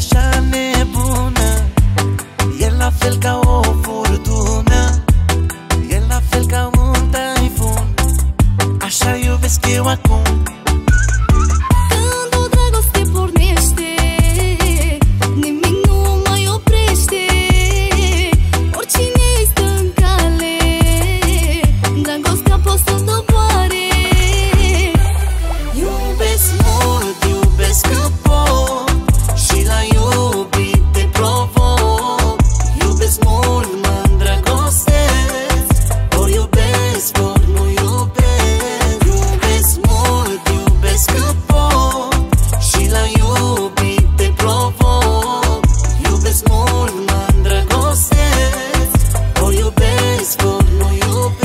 așa nebună, e la fel ca o furtună, e la fel ca un taifun. Așa iubesc eu acum. Când o dragoste pornește, nimic nu mai oprește. Oricine îi stă în cale, dragostea poți să doboare. Iubesc mult, iubesc că pot, și la iubit te provoc. Iubesc mult, mă îndrăgostesc, ori iubesc, ori nu iubesc. Iubesc mult, iubesc că pot, și la iubit te provoc. Iubesc mult, mă îndrăgostesc, ori iubesc, ori nu iubesc.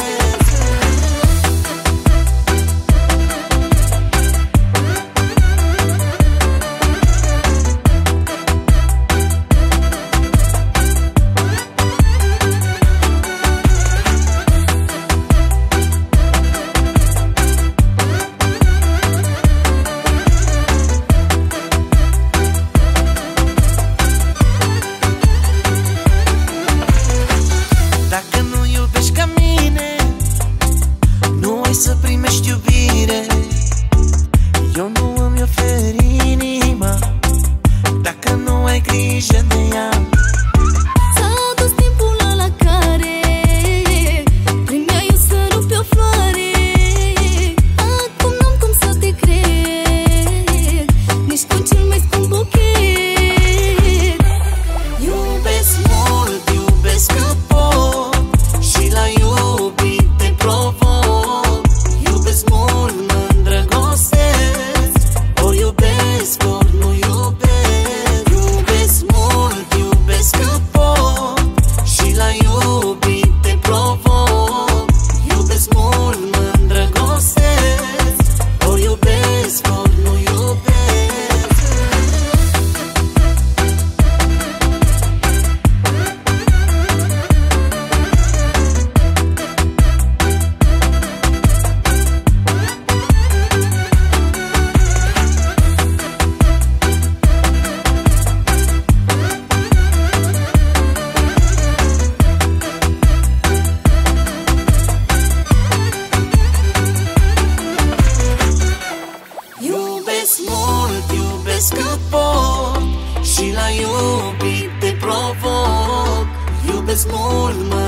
Dacă nu iubești ca mine, nu ai să primești iubire. Eu nu îmi ofer inima dacă nu ai grijă de ea. S-a dus timpul ăla care primeai eu să rupi o floare. Acum n-am cum să te cred, nici cu cel mai scump buchet. Iubesc mult, iubesc că pot, și la iubit te provoc. Iubesc mult, mă îndrăgostesc, ori iubesc, ori nu iubesc. Iubesc mult, iubesc că pot, și la iubit te provoc. Iubesc mult, mă îndrăgostesc, ori iubesc, ori nu iubesc. Iubesc mult, iubesc că pot, și la iubit te provoc. Iubesc mult, mă